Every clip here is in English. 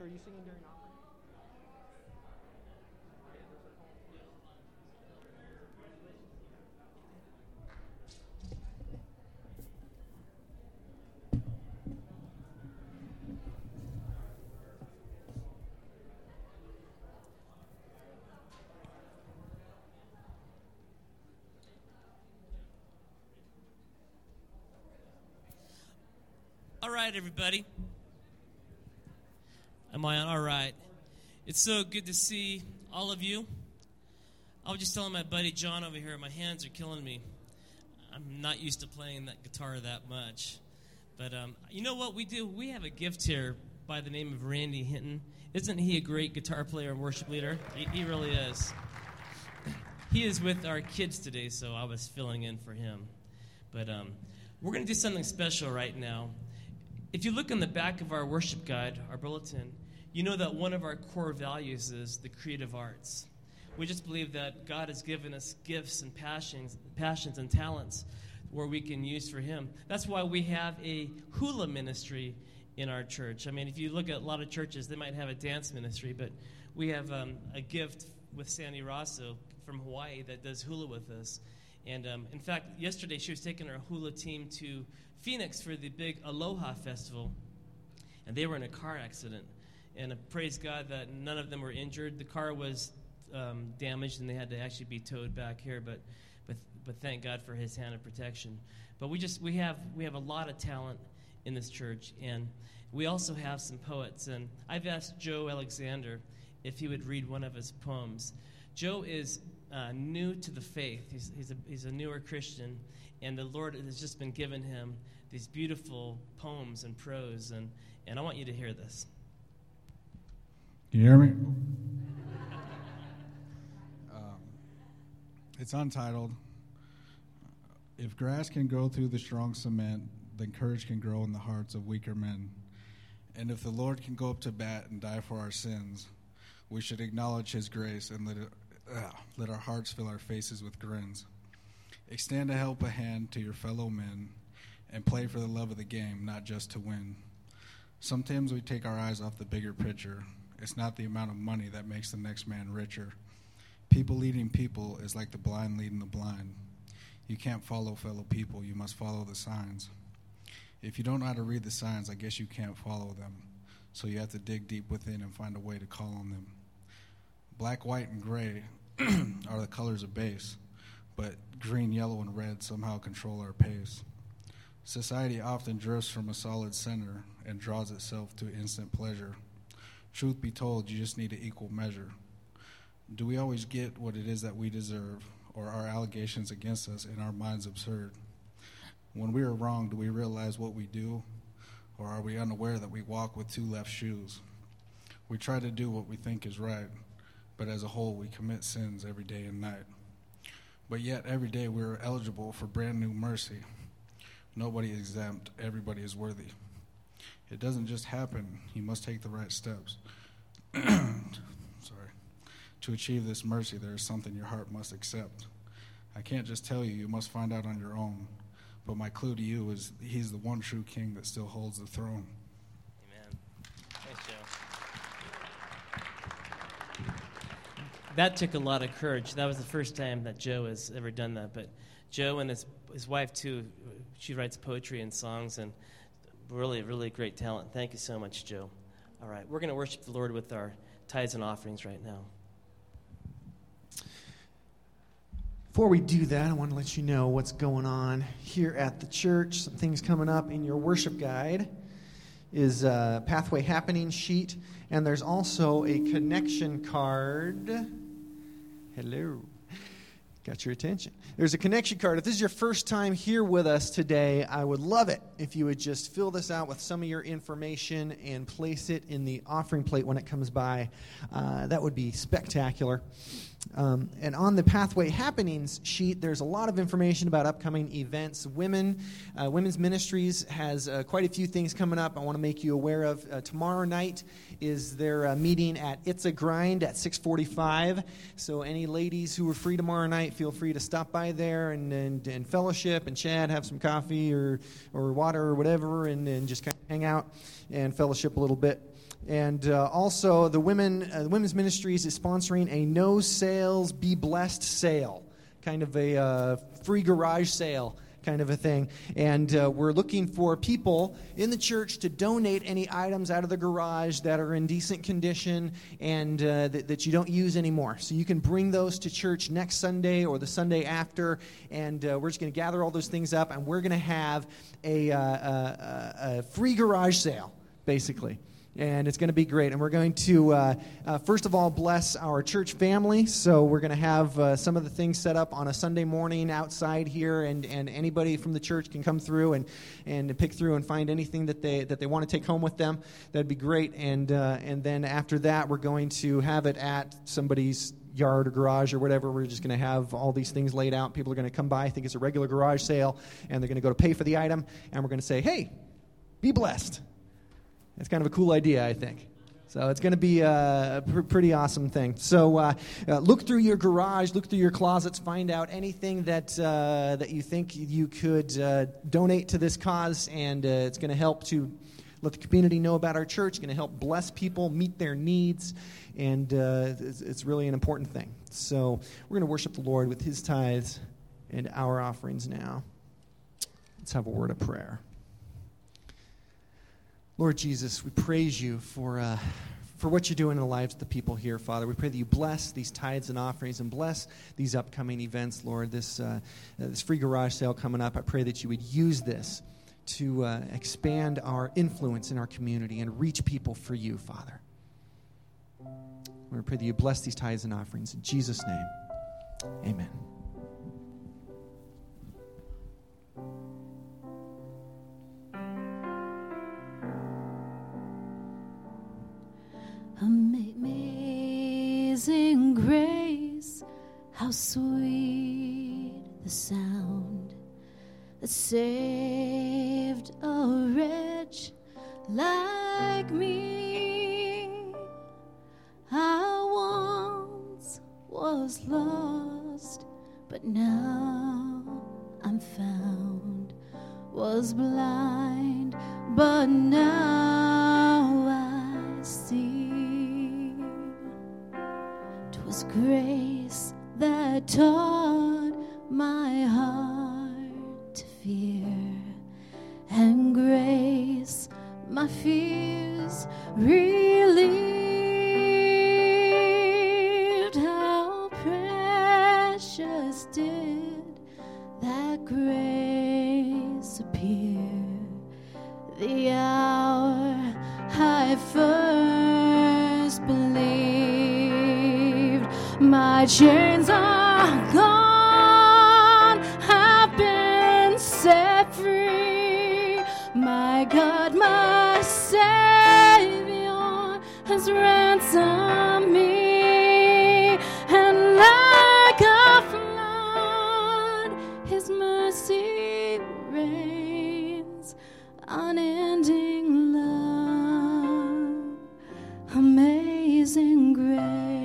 are you singing during offering? All right, everybody. Am I on? All right. It's so good to see all of you. I was just telling my buddy John over here, my hands are killing me. I'm not used to playing that guitar that much. But you know what we do? We have a gift here by the name of Randy Hinton. Isn't he a great guitar player and worship leader? He really is. He is with our kids today, so I was filling in for him. But we're going to do something special right now. If you look on the back of our worship guide, our bulletin, you know that one of our core values is the creative arts. We just believe that God has given us gifts and passions and talents where we can use for Him. That's why we have a hula ministry in our church. I mean, if you look at a lot of churches, they might have a dance ministry, but we have a gift with Sandy Rosso from Hawaii that does hula with us. And in fact, yesterday she was taking our hula team to Phoenix for the big Aloha Festival, and they were in a car accident. And praise God that none of them were injured. The car was damaged, and they had to actually be towed back here. But thank God for His hand of protection. But we have a lot of talent in this church, and we also have some poets. And I've asked Joe Alexander if he would read one of his poems. Joe is new to the faith. He's a newer Christian, and the Lord has just been giving him these beautiful poems and prose, and I want you to hear this. Can you hear me? It's untitled. If grass can grow through the strong cement, then courage can grow in the hearts of weaker men. And if the Lord can go up to bat and die for our sins, we should acknowledge His grace and let our hearts fill our faces with grins. Extend a helping hand to your fellow men and play for the love of the game, not just to win. Sometimes we take our eyes off the bigger picture. It's not the amount of money that makes the next man richer. People leading people is like the blind leading the blind. You can't follow fellow people. You must follow the signs. If you don't know how to read the signs, I guess you can't follow them. So you have to dig deep within and find a way to call on them. Black, white, and gray are the colors of base, but green, yellow, and red somehow control our pace. Society often drifts from a solid center and draws itself to instant pleasure. Truth be told, you just need an equal measure. Do we always get what it is that we deserve, or are allegations against us in our minds absurd? When we are wrong, do we realize what we do, or are we unaware that we walk with two left shoes? We try to do what we think is right, but as a whole, we commit sins every day and night. But yet, every day, we are eligible for brand new mercy. Nobody is exempt. Everybody is worthy. It doesn't just happen. You must take the right steps. To achieve this mercy, there is something your heart must accept. I can't just tell you. You must find out on your own. But my clue to you is He's the one true King that still holds the throne. Amen. Thanks, Joe. That took a lot of courage. That was the first time that Joe has ever done that. But Joe and his wife, too, she writes poetry and songs, and really, really great talent. Thank you so much, Joe. All right, we're going to worship the Lord with our tithes and offerings right now. Before we do that, I want to let you know what's going on here at the church. Some things coming up in your worship guide is a Pathway Happening sheet, and there's also a connection card. Hello. Got your attention. There's a connection card. If this is your first time here with us today, I would love it if you would just fill this out with some of your information and place it in the offering plate when it comes by. That would be spectacular. And on the Pathway Happenings sheet, there's a lot of information about upcoming events. Women's Ministries has quite a few things coming up I want to make you aware of. Tomorrow night is their meeting at It's a Grind at 6:45. So any ladies who are free tomorrow night, feel free to stop by there and fellowship and chat, have some coffee or water or whatever, and just kind of hang out and fellowship a little bit. And also, the Women's Ministries is sponsoring a No Sales, Be Blessed sale, kind of a free garage sale kind of a thing. And we're looking for people in the church to donate any items out of the garage that are in decent condition and that you don't use anymore. So you can bring those to church next Sunday or the Sunday after, and we're just going to gather all those things up, and we're going to have a free garage sale, basically. And it's going to be great. And we're going to, first of all, bless our church family. So we're going to have some of the things set up on a Sunday morning outside here, and anybody from the church can come through and pick through and find anything that they want to take home with them. That'd be great. And then after that, we're going to have it at somebody's yard or garage or whatever. We're just going to have all these things laid out. People are going to come by, think it's a regular garage sale, and they're going to go to pay for the item, and we're going to say, hey, be blessed. It's kind of a cool idea, I think. So it's going to be a pretty awesome thing. So look through your garage, look through your closets, find out anything that you think you could donate to this cause, and it's going to help to let the community know about our church. It's going to help bless people, meet their needs, and it's really an important thing. So we're going to worship the Lord with His tithes and our offerings now. Let's have a word of prayer. Lord Jesus, we praise you for what you're doing in the lives of the people here, Father. We pray that you bless these tithes and offerings and bless these upcoming events, Lord. This free garage sale coming up, I pray that you would use this to expand our influence in our community and reach people for you, Father. We pray that you bless these tithes and offerings. In Jesus' name, amen. Amazing grace, how sweet the sound that saved a wretch like me. I once was lost, but now I'm found, was blind, but now I see. 'Twas grace that taught my heart to fear, and grace my fears relieved. How precious did that grace appear the hour I first believed. My chains are gone, I've been set free. My God, my Savior has ransomed me, and like a flood, His mercy reigns, unending love, amazing grace.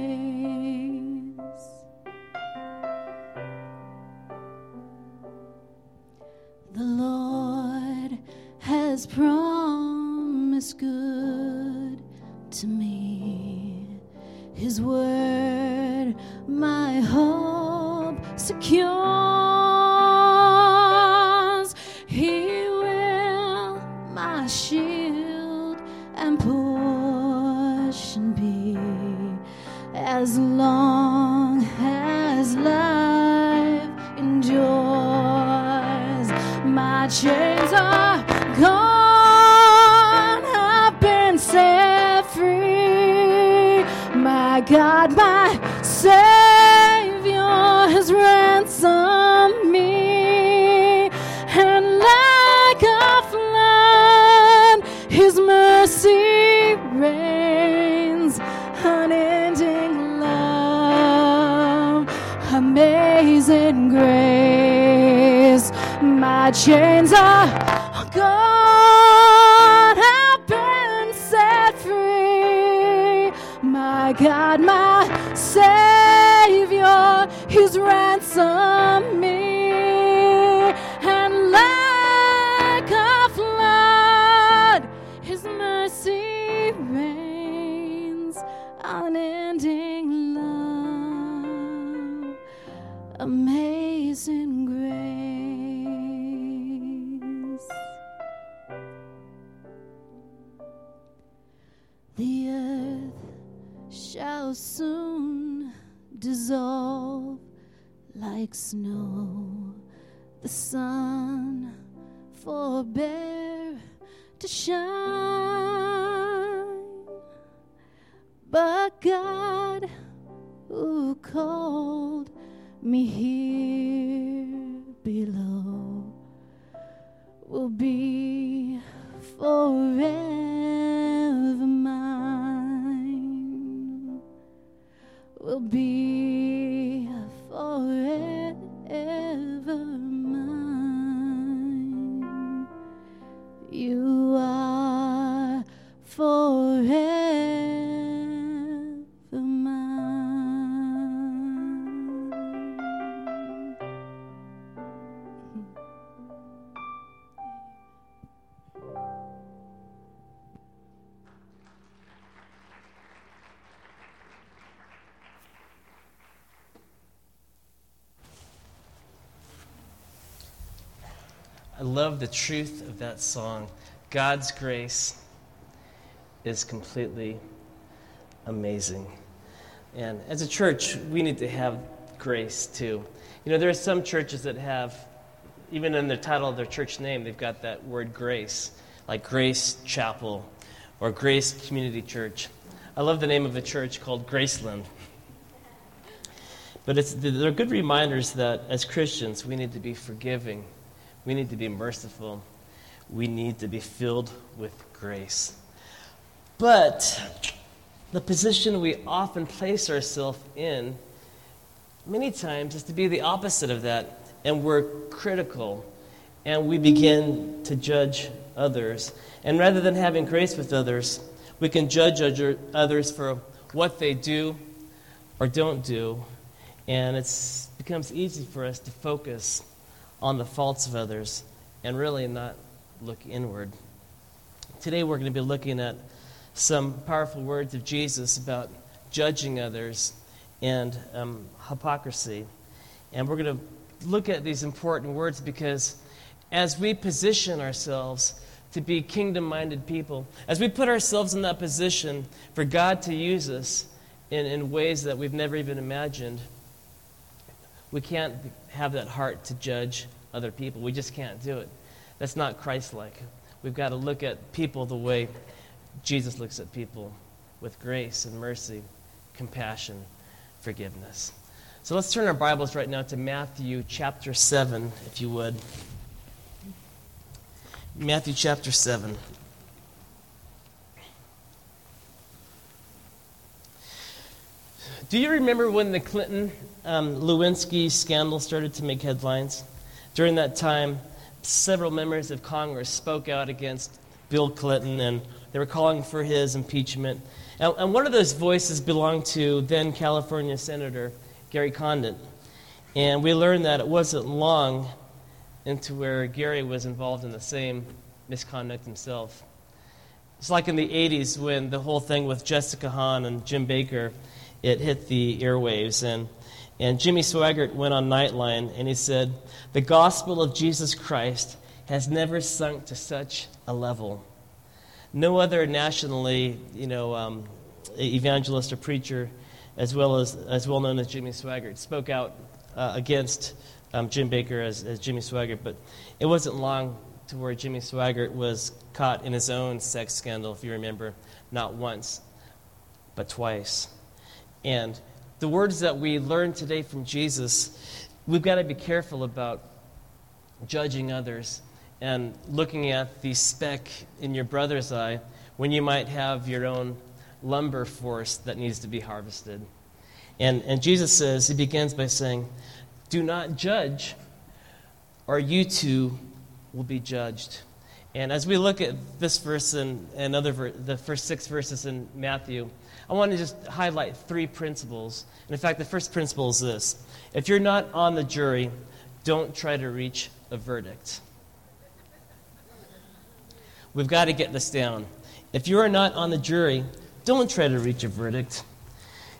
The Lord has promised good to me. His word my hope secures. He will my shield and portion be, as long as life endures. My chains are gone, I've been set free. My God, my Savior has ransomed me, and like a flood, His mercy reigns, unending love, amazing grace. My chains are gone, I've been set free. My God, my Savior, He's ransomed me, and like a flood, His mercy reigns. unending love, amazing grace. The earth shall soon dissolve like snow, the sun forbear to shine, but God, who called me here below, will be forever mine, will be forever mine. You are forever mine. I love the truth of that song. God's grace is completely amazing. And as a church, we need to have grace too. You know, there are some churches that have, even in the title of their church name, they've got that word grace, like Grace Chapel or Grace Community Church. I love the name of a church called Graceland. But they're good reminders that as Christians, we need to be forgiving. We need to be merciful. We need to be filled with grace. But the position we often place ourselves in, many times, is to be the opposite of that. And we're critical. And we begin to judge others. And rather than having grace with others, we can judge others for what they do or don't do. And it becomes easy for us to focus on the faults of others and really not look inward. Today we're going to be looking at some powerful words of Jesus about judging others and hypocrisy. And we're going to look at these important words because as we position ourselves to be kingdom-minded people, as we put ourselves in that position for God to use us in ways that we've never even imagined, we can't have that heart to judge other people. We just can't do it. That's not Christ-like. We've got to look at people the way Jesus looks at people, with grace and mercy, compassion, forgiveness. So let's turn our Bibles right now to Matthew chapter 7, if you would. Matthew chapter 7. Do you remember when the Clinton-Lewinsky scandal started to make headlines? During that time, several members of Congress spoke out against Bill Clinton, and they were calling for his impeachment. And one of those voices belonged to then California Senator Gary Condit. And we learned that it wasn't long into where Gary was involved in the same misconduct himself. It's like in the 80s when the whole thing with Jessica Hahn and Jim Baker, it hit the airwaves. And Jimmy Swaggart went on Nightline and he said, "The gospel of Jesus Christ has never sunk to such a level. No other nationally, evangelist or preacher, as well known as Jimmy Swaggart, spoke out against Jim Baker as Jimmy Swaggart. But it wasn't long to where Jimmy Swaggart was caught in his own sex scandal, if you remember, not once, but twice. And the words that we learned today from Jesus, we've got to be careful about judging others and looking at the speck in your brother's eye when you might have your own lumber forest that needs to be harvested. And Jesus says, he begins by saying, "Do not judge, or you too will be judged." And as we look at this verse and the first 6 verses in Matthew, I want to just highlight 3 principles. And in fact, the first principle is this: if you're not on the jury, don't try to reach a verdict. We've got to get this down. If you are not on the jury, don't try to reach a verdict.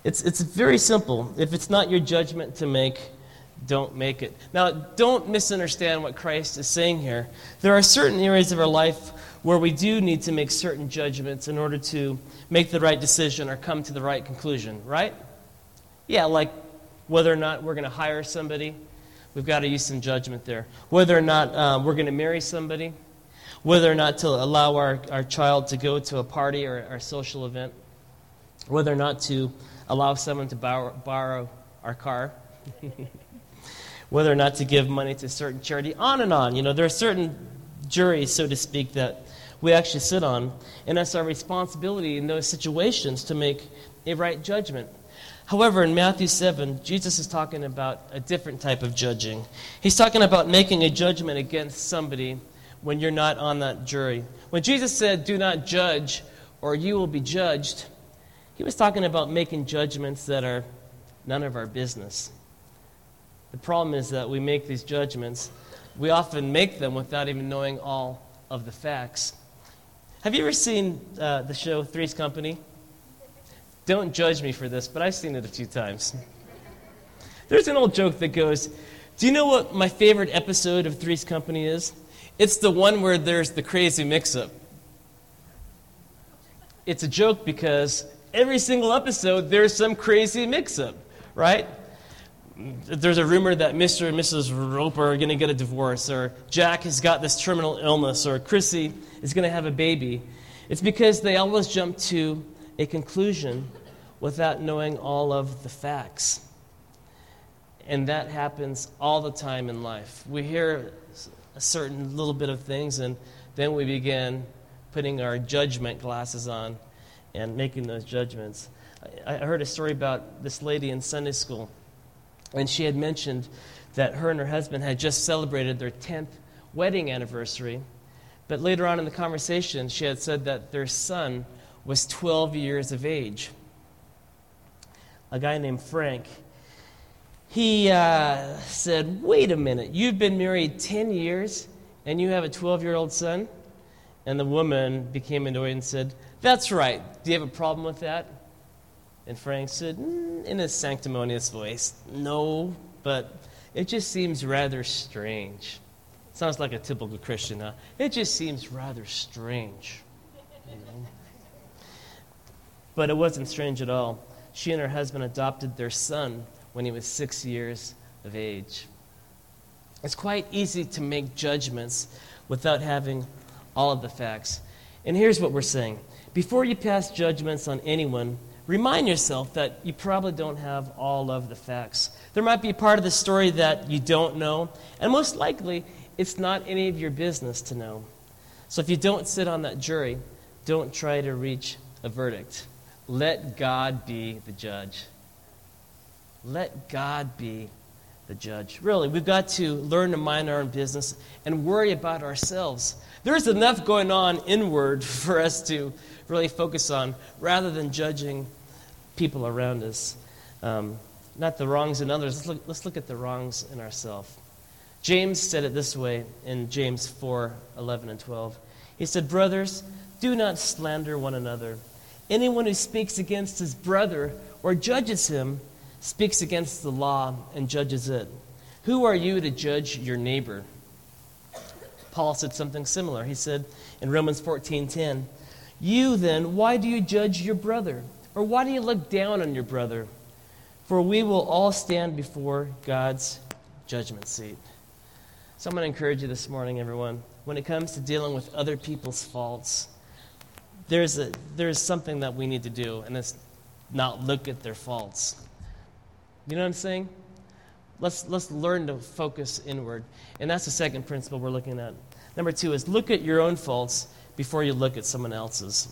It's very simple. If it's not your judgment to make, don't make it. Now, don't misunderstand what Christ is saying here. There are certain areas of our life where we do need to make certain judgments in order to make the right decision or come to the right conclusion, right? Yeah, like whether or not we're going to hire somebody, we've got to use some judgment there. Whether or not we're going to marry somebody, whether or not to allow our child to go to a party or a social event, whether or not to allow someone to borrow our car, whether or not to give money to a certain charity, on and on. There are certain juries, so to speak, that we actually sit on, and it's our responsibility in those situations to make a right judgment. However, in Matthew 7, Jesus is talking about a different type of judging. He's talking about making a judgment against somebody when you're not on that jury. When Jesus said, "Do not judge, or you will be judged," he was talking about making judgments that are none of our business. The problem is that we make these judgments. We often make them without even knowing all of the facts. Have you ever seen the show Three's Company? Don't judge me for this, but I've seen it a few times. There's an old joke that goes, do you know what my favorite episode of Three's Company is? It's the one where there's the crazy mix-up. It's a joke because every single episode there's some crazy mix-up, right? There's a rumor that Mr. and Mrs. Roper are going to get a divorce, or Jack has got this terminal illness, or Chrissy is going to have a baby. It's because they always jump to a conclusion without knowing all of the facts. And that happens all the time in life. We hear a certain little bit of things, and then we begin putting our judgment glasses on and making those judgments. I heard a story about this lady in Sunday school, and she had mentioned that her and her husband had just celebrated their 10th wedding anniversary, but later on in the conversation, she had said that their son was 12 years of age. A guy named Frank, he said, "Wait a minute, you've been married 10 years and you have a 12-year-old son?" And the woman became annoyed and said, "That's right. Do you have a problem with that?" And Frank said, in his sanctimonious voice, "No, but it just seems rather strange." Sounds like a typical Christian, huh? It just seems rather strange. But it wasn't strange at all. She and her husband adopted their son when he was 6 years of age. It's quite easy to make judgments without having all of the facts. And here's what we're saying. Before you pass judgments on anyone, remind yourself that you probably don't have all of the facts. There might be a part of the story that you don't know, and most likely it's not any of your business to know. So if you don't sit on that jury, don't try to reach a verdict. Let God be the judge. Let God be the judge. Really, we've got to learn to mind our own business and worry about ourselves. There's enough going on inward for us to really focus on rather than judging people around us. Not the wrongs in others. Let's look at the wrongs in ourselves. James said it this way in James 4:11 and 12. He said, "Brothers, do not slander one another. Anyone who speaks against his brother or judges him speaks against the law and judges it. Who are you to judge your neighbor?" Paul said something similar. He said in Romans 14:10, "You then, why do you judge your brother? Or why do you look down on your brother? For we will all stand before God's judgment seat." So I'm going to encourage you this morning, everyone, when it comes to dealing with other people's faults, there's something that we need to do, and it's not look at their faults. You know what I'm saying? Let's learn to focus inward. And that's the second principle we're looking at. Number 2 is look at your own faults before you look at someone else's.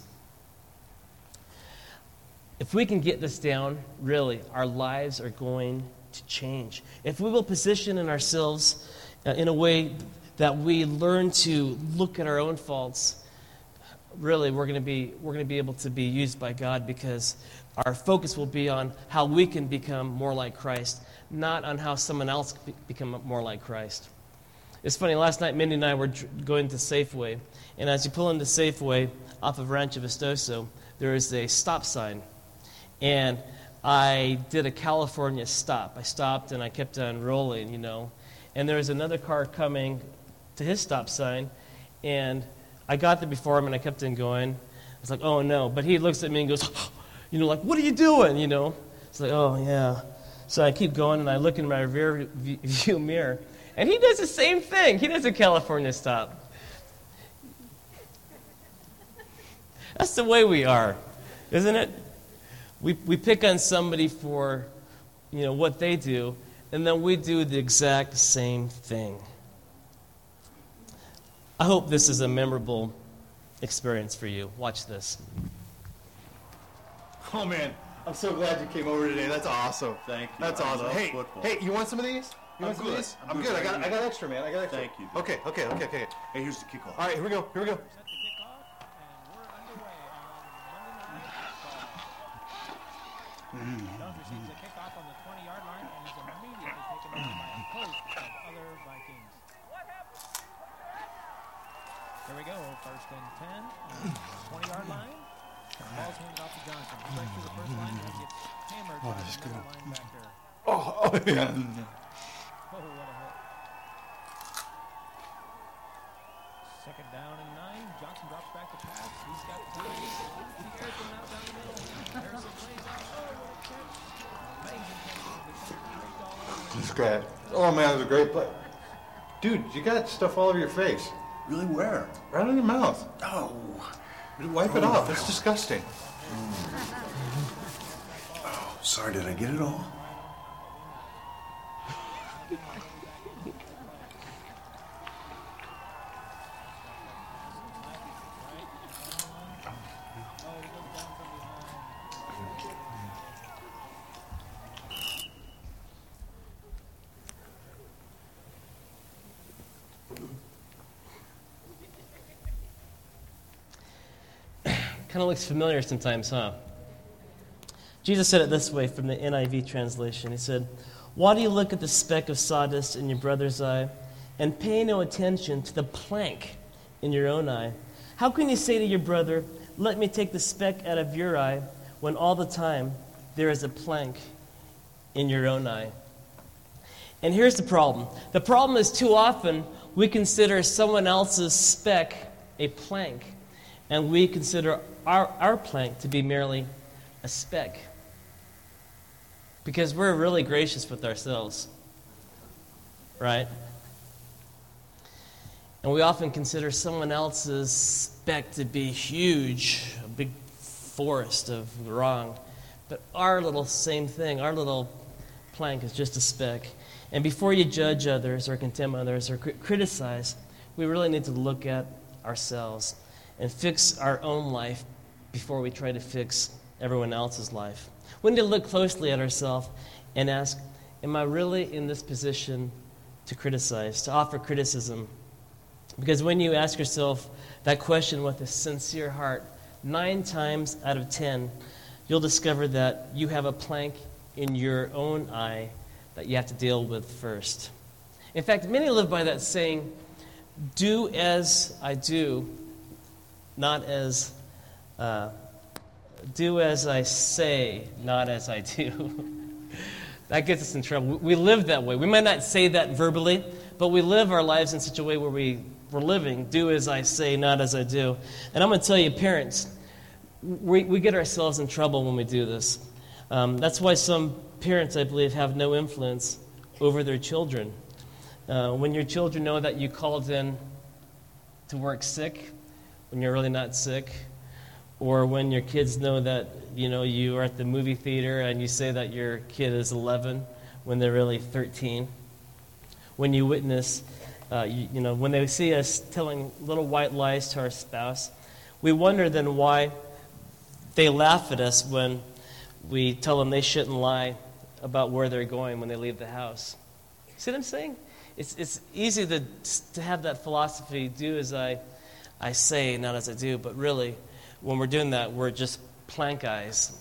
If we can get this down, really, our lives are going to change. If we will position in ourselves in a way that we learn to look at our own faults, really, we're going to be able to be used by God, because our focus will be on how we can become more like Christ, not on how someone else can become more like Christ. It's funny, last night Mindy and I were going to Safeway, and as you pull into Safeway off of Rancho Vistoso, there is a stop sign. And I did a California stop. I stopped and I kept on rolling, And there was another car coming to his stop sign, and I got there before him and I kept on going. I was like, oh no. But he looks at me and goes, like, what are you doing, It's like, oh yeah. So I keep going and I look in my rear view mirror, and he does the same thing. He does a California stop. That's the way we are, isn't it? We pick on somebody for, what they do, and then we do the exact same thing. I hope this is a memorable experience for you. Watch this. Oh man, I'm so glad you came over today. That's awesome. Thank you. That's awesome. Hey, you want some of these? You want some of these? I'm good. I got extra, man. I got extra. Thank you. Okay. Hey, here's the kickoff. All right, here we go. Jones receives a kickoff on the 20-yard line and is immediately taken over by a host of other Vikings. Here we go, 1st and 10, 20-yard line. Ball's handed off to Johnson. He breaks through the first line and gets hammered by another linebacker. Oh, yeah. Oh, what a hit. 2nd down and 9. Johnson drops back to pass. He's got time. He airs them out down the middle. Harrison lays out. Oh, what a catch. Amazing catch. This guy. Oh man, that was a great play. Dude, you got stuff all over your face. Really, where? Right on your mouth. Oh. Wipe it off. It's disgusting. Oh, sorry, did I get it all? Kind of looks familiar sometimes, huh? Jesus said it this way from the NIV translation. He said, "Why do you look at the speck of sawdust in your brother's eye and pay no attention to the plank in your own eye? How can you say to your brother, 'Let me take the speck out of your eye,' when all the time there is a plank in your own eye?" And here's the problem. The problem is too often we consider someone else's speck a plank, and we consider our plank to be merely a speck. Because we're really gracious with ourselves, right? And we often consider someone else's speck to be huge, a big forest of wrong. But our little same thing, our little plank is just a speck. And before you judge others or condemn others or criticize, we really need to look at ourselves and fix our own life before we try to fix everyone else's life. We need to look closely at ourselves and ask, am I really in this position to criticize, to offer criticism? Because when you ask yourself that question with a sincere heart, 9 times out of 10, you'll discover that you have a plank in your own eye that you have to deal with first. In fact, many live by that saying, do as I do, not as, do as I say, not as I do. That gets us in trouble. We live that way. We might not say that verbally, but we live our lives in such a way where we're living, do as I say, not as I do. And I'm going to tell you, parents, we get ourselves in trouble when we do this. That's why some parents, I believe, have no influence over their children. When your children know that you called in to work sick, when you're really not sick, or when your kids know that you are at the movie theater and you say that your kid is 11 when they're really 13. When you witness, when they see us telling little white lies to our spouse, we wonder then why they laugh at us when we tell them they shouldn't lie about where they're going when they leave the house. See what I'm saying? It's easy to have that philosophy, do as I say, not as I do, but really, when we're doing that, we're just plank eyes.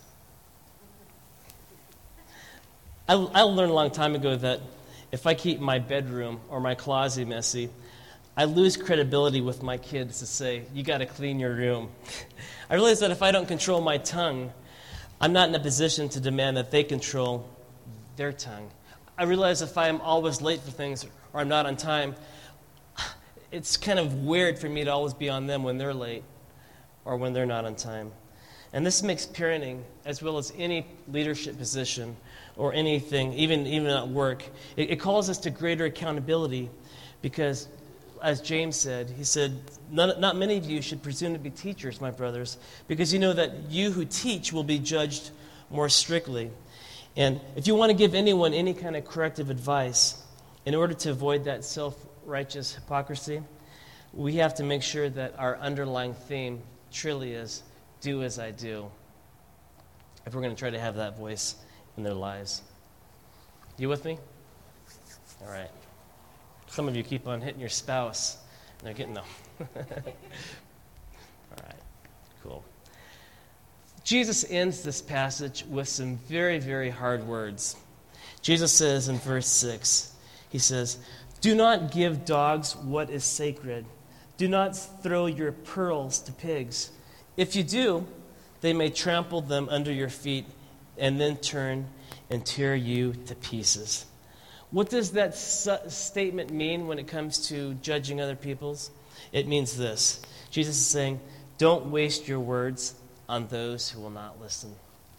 I learned a long time ago that if I keep my bedroom or my closet messy, I lose credibility with my kids to say, you got to clean your room. I realize that if I don't control my tongue, I'm not in a position to demand that they control their tongue. I realize if I'm always late for things or I'm not on time, it's kind of weird for me to always be on them when they're late or when they're not on time. And this makes parenting, as well as any leadership position or anything, even at work, it calls us to greater accountability because, as James said, he said, not many of you should presume to be teachers, my brothers, because you know that you who teach will be judged more strictly. And if you want to give anyone any kind of corrective advice, in order to avoid that self-righteous hypocrisy, we have to make sure that our underlying theme truly is, do as I do, if we're going to try to have that voice in their lives. You with me? All right. Some of you keep on hitting your spouse, and they're getting them. All right. Cool. Jesus ends this passage with some very, very hard words. Jesus says in verse 6, he says, "Do not give dogs what is sacred. Do not throw your pearls to pigs. If you do, they may trample them under your feet and then turn and tear you to pieces." What does that statement mean when it comes to judging other people's? It means this. Jesus is saying, don't waste your words on those who will not listen.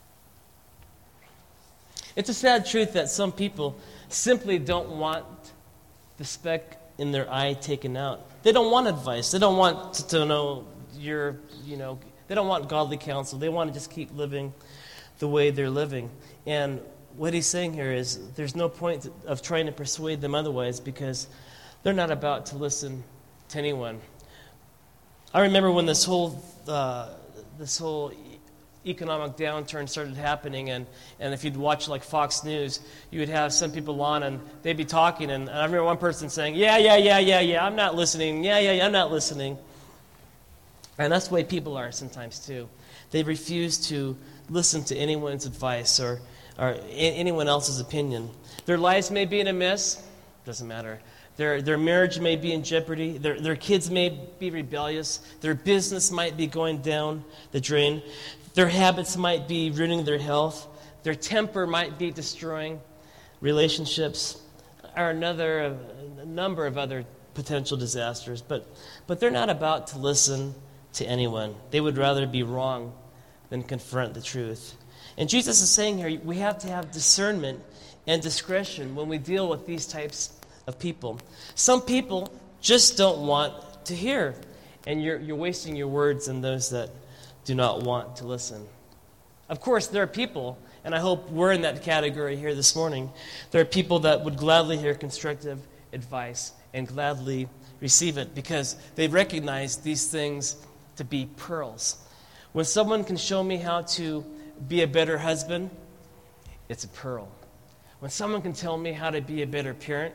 It's a sad truth that some people simply don't want the speck in their eye taken out. They don't want advice. They don't want to know they don't want godly counsel. They want to just keep living the way they're living. And what he's saying here is there's no point of trying to persuade them otherwise because they're not about to listen to anyone. I remember when this whole economic downturn started happening, and if you'd watch like Fox News, you would have some people on and they'd be talking, and I remember one person saying, yeah, I'm not listening, I'm not listening. And that's the way people are sometimes too. They refuse to listen to anyone's advice or anyone else's opinion. Their lives may be in a mess, doesn't matter. Their marriage may be in jeopardy. Their kids may be rebellious. Their business might be going down the drain. Their habits might be ruining their health. Their temper might be destroying relationships, or a number of other potential disasters. But they're not about to listen to anyone. They would rather be wrong than confront the truth. And Jesus is saying here, we have to have discernment and discretion when we deal with these types of people. Some people just don't want to hear, and you're wasting your words on those that do not want to listen. Of course, there are people, and I hope we're in that category here this morning, there are people that would gladly hear constructive advice and gladly receive it because they recognize these things to be pearls. When someone can show me how to be a better husband, it's a pearl. When someone can tell me how to be a better parent,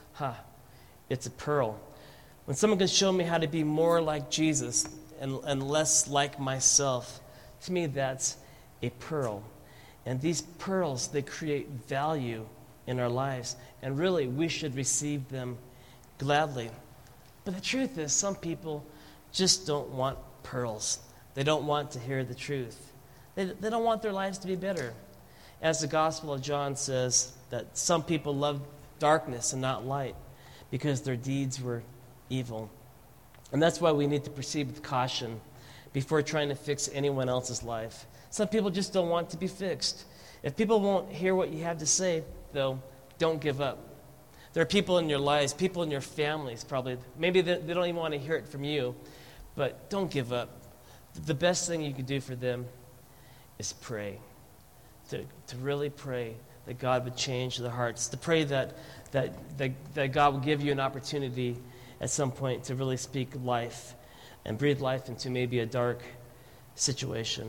it's a pearl. When someone can show me how to be more like Jesus and less like myself, to me that's a pearl. And these pearls, they create value in our lives. And really, we should receive them gladly. But the truth is, some people just don't want pearls. They don't want to hear the truth. They don't want their lives to be better. As the Gospel of John says, that some people love darkness and not light because their deeds were evil. And that's why we need to proceed with caution before trying to fix anyone else's life. Some people just don't want to be fixed. If people won't hear what you have to say, though, don't give up. There are people in your lives, people in your families probably, maybe they don't even want to hear it from you, but don't give up. The best thing you can do for them is pray. To really pray that God would change their hearts. To pray that God will give you an opportunity at some point to really speak life and breathe life into maybe a dark situation.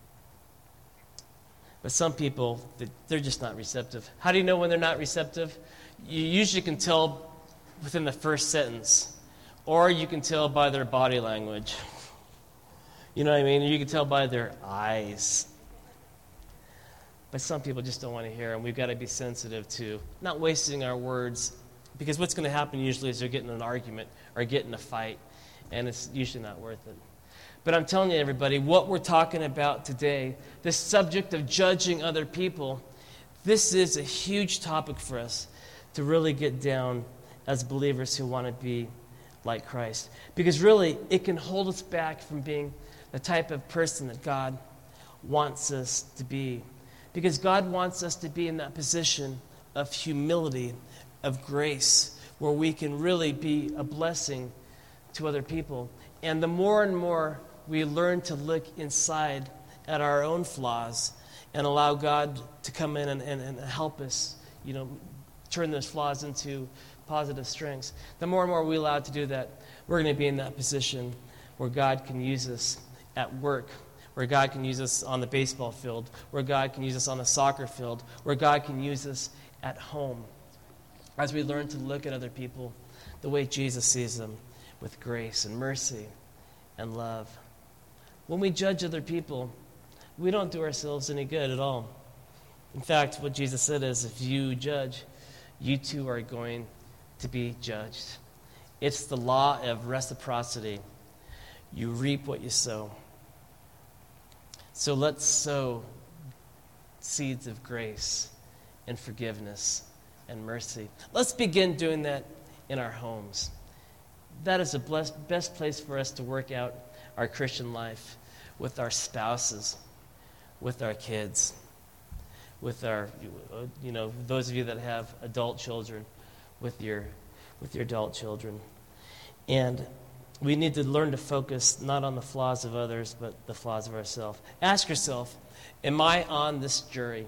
But some people, they're just not receptive. How do you know when they're not receptive? You usually can tell within the first sentence, or you can tell by their body language. You know what I mean? You can tell by their eyes. But some people just don't want to hear, and we've got to be sensitive to not wasting our words, because what's going to happen usually is they're getting in an argument or getting in a fight, and it's usually not worth it. But I'm telling you, everybody, what we're talking about today, this subject of judging other people, this is a huge topic for us to really get down as believers who want to be like Christ. Because really, it can hold us back from being the type of person that God wants us to be. Because God wants us to be in that position of humility, of grace, where we can really be a blessing to other people. And the more and more we learn to look inside at our own flaws and allow God to come in and help us, turn those flaws into positive strengths, the more and more we allow to do that, we're going to be in that position where God can use us at work, where God can use us on the baseball field, where God can use us on the soccer field, where God can use us at home, as we learn to look at other people the way Jesus sees them, with grace and mercy and love. When we judge other people, we don't do ourselves any good at all. In fact, what Jesus said is, if you judge, you too are going to be judged. It's the law of reciprocity. You reap what you sow. So let's sow seeds of grace and forgiveness and mercy. Let's begin doing that in our homes. That is the best place for us to work out our Christian life, with our spouses, with our kids, with our, those of you that have adult children, with your adult children. And we need to learn to focus not on the flaws of others, but the flaws of ourselves. Ask yourself, am I on this jury?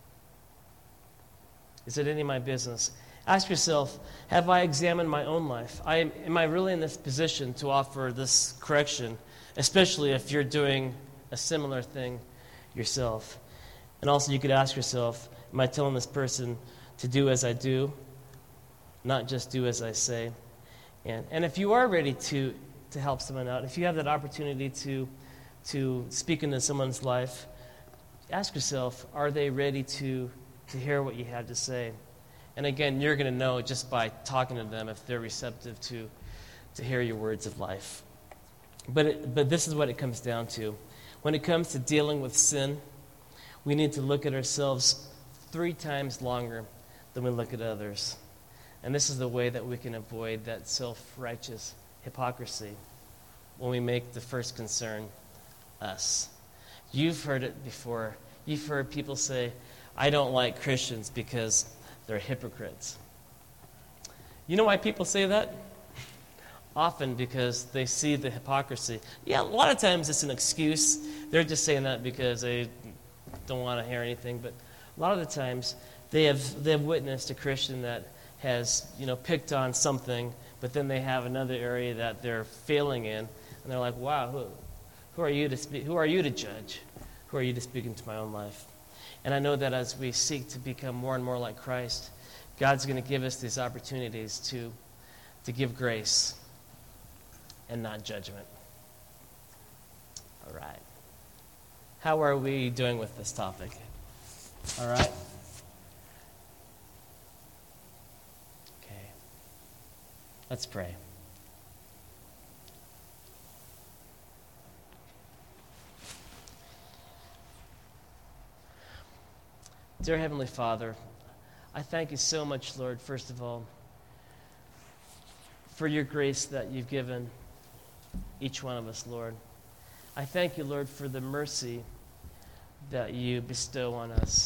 Is it any of my business? Ask yourself, have I examined my own life? Am I really in this position to offer this correction, especially if you're doing a similar thing yourself? And also you could ask yourself, am I telling this person to do as I do, not just do as I say? And if you are ready to help someone out, if you have that opportunity to speak into someone's life, ask yourself, are they ready to hear what you have to say? And again, you're going to know just by talking to them if they're receptive to hear your words of life. But this is what it comes down to. When it comes to dealing with sin, we need to look at ourselves 3 times longer than we look at others. And this is the way that we can avoid that self-righteous hypocrisy when we make the first concern us. You've heard it before. You've heard people say, I don't like Christians because they're hypocrites. You know why people say that? Often because they see the hypocrisy. Yeah, a lot of times it's an excuse. They're just saying that because they don't want to hear anything. But a lot of the times they have witnessed a Christian that has picked on something, but then they have another area that they're failing in, and they're like, wow, who are you to speak? Who are you to judge? Who are you to speak into my own life? And I know that as we seek to become more and more like Christ, God's going to give us these opportunities to give grace and not judgment. All right. How are we doing with this topic? All right. Okay. Let's pray. Dear Heavenly Father, I thank you so much, Lord, first of all, for your grace that you've given each one of us, Lord. I thank you, Lord, for the mercy that you bestow on us.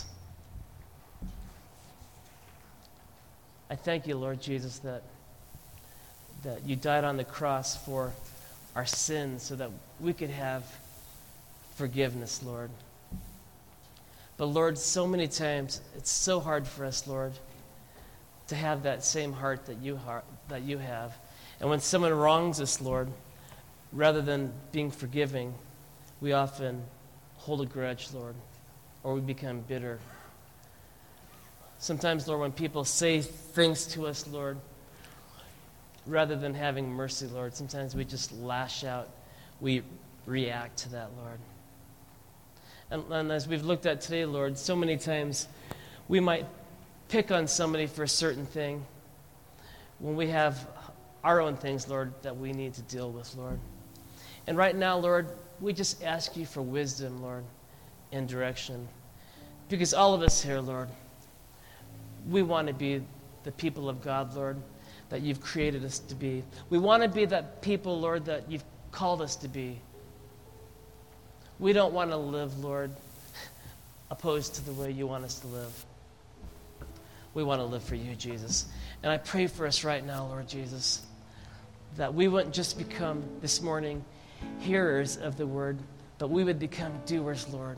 I thank you, Lord Jesus, that you died on the cross for our sins so that we could have forgiveness, Lord. But Lord, so many times it's so hard for us, Lord, to have that same heart that you have. And when someone wrongs us, Lord, rather than being forgiving, we often hold a grudge, Lord, or we become bitter. Sometimes, Lord, when people say things to us, Lord, rather than having mercy, Lord, sometimes we just lash out. We react to that, Lord. And as we've looked at today, Lord, so many times we might pick on somebody for a certain thing when we have our own things, Lord, that we need to deal with, Lord. And right now, Lord, we just ask you for wisdom, Lord, and direction. Because all of us here, Lord, we want to be the people of God, Lord, that you've created us to be. We want to be that people, Lord, that you've called us to be. We don't want to live, Lord, opposed to the way you want us to live. We want to live for you, Jesus. And I pray for us right now, Lord Jesus, that we wouldn't just become, this morning, hearers of the word, but we would become doers, Lord.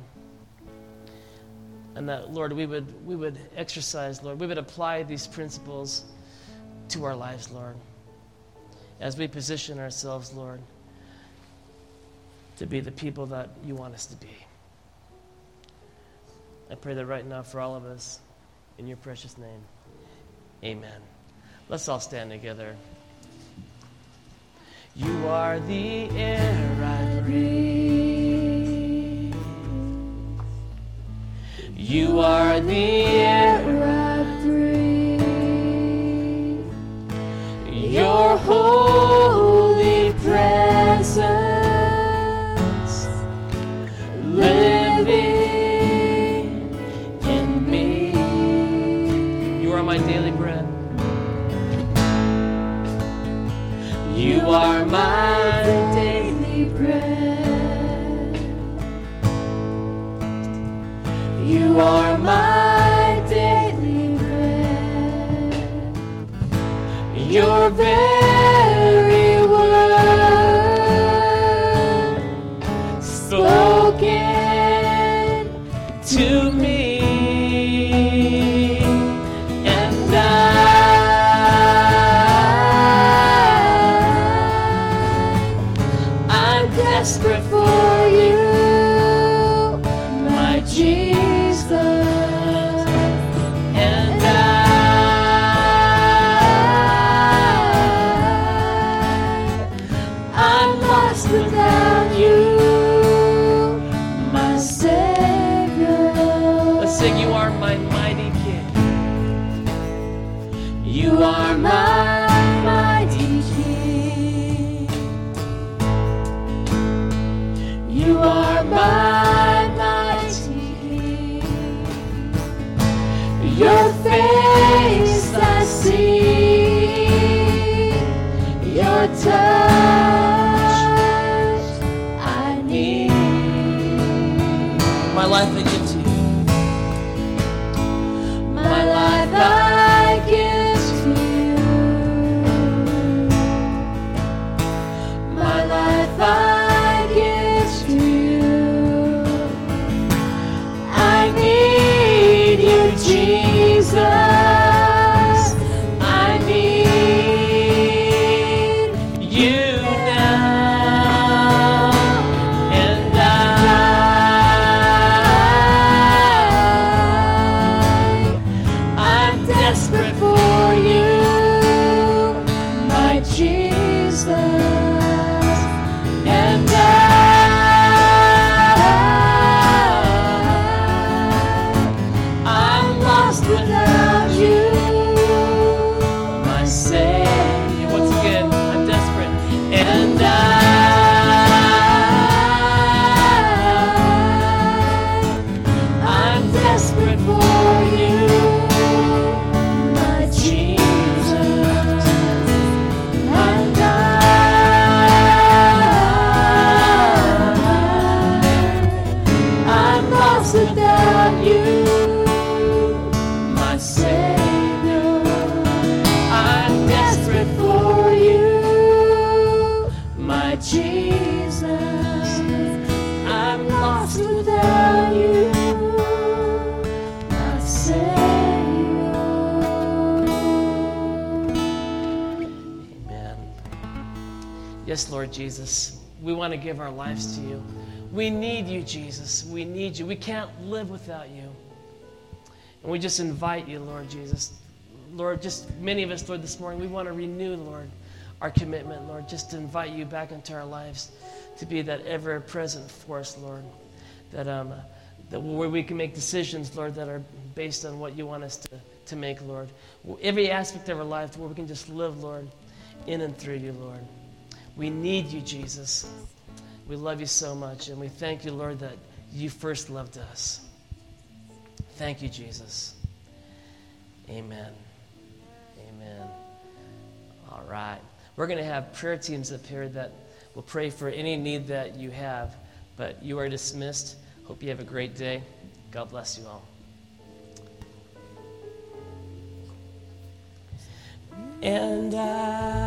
And that, Lord, we would exercise, Lord, we would apply these principles to our lives, Lord, as we position ourselves, Lord, to be the people that you want us to be. I pray that right now for all of us, in your precious name. Amen. Let's all stand together. You are the air I breathe. You are the air I breathe. Your holy presence living in me. You are my daily bread. You are my daily bread. You are my daily bread. Your very word spoken to me. And I'm desperate for you, my Jesus. And I'm lost without you, my Savior. Let's sing, you are my mighty King. You are my mighty King. You are my mighty King. Your face I see, your touch I need. My life I give to you. My life I give to you. My life I give to you. I need you, Jesus. I need you now. And I'm desperate for you, my Jesus. And I'm lost without you, my Savior. Once again, I'm desperate. And I'm desperate for you, my Jesus. And I'm lost without you, my Savior. I'm desperate for you, my Jesus. I'm lost without you, my Savior. Amen. Yes, Lord Jesus, we want to give our lives to you. We need you, Jesus. We need you. We can't live without you. And we just invite you, Lord Jesus. Lord, just many of us, Lord, this morning, we want to renew, Lord, our commitment, Lord, just to invite you back into our lives to be that ever-present force, Lord, that where we can make decisions, Lord, that are based on what you want us to make, Lord. Every aspect of our life where we can just live, Lord, in and through you, Lord. We need you, Jesus. We love you so much, and we thank you, Lord, that you first loved us. Thank you, Jesus. Amen. Amen. All right. We're going to have prayer teams up here that will pray for any need that you have, but you are dismissed. Hope you have a great day. God bless you all. And